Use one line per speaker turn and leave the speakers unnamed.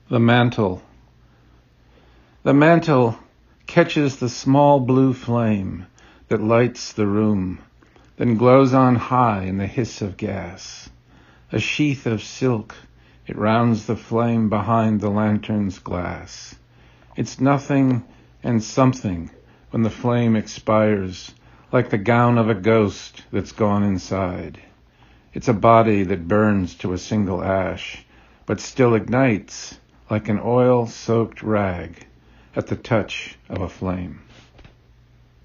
The mantle. The mantle catches the small blue flame that lights the room, then glows on high in the hiss of gas. A sheath of silk, it rounds the flame behind the lantern's glass. It's nothing and something when the flame expires, like the gown of a ghost that's gone inside. It's a body that burns to a single ash, but still ignites like an oil-soaked rag at the touch of a flame.